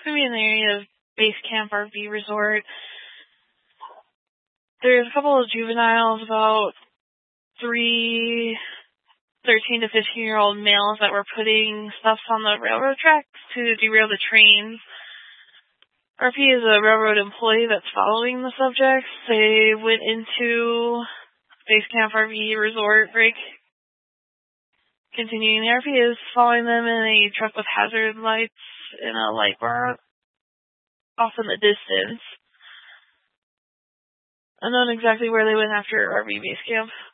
going to be in the area of Base Camp RV Resort. There's a couple of juveniles, about 13 to 15-year-old males that were putting stuff on the railroad tracks to derail the trains. RP is a railroad employee that's following the subjects. They went into Base Camp RV Resort break. Continuing, the RP is following them in a truck with hazard lights and a light bar off in the distance. Unknown exactly where they went after RV Base Camp.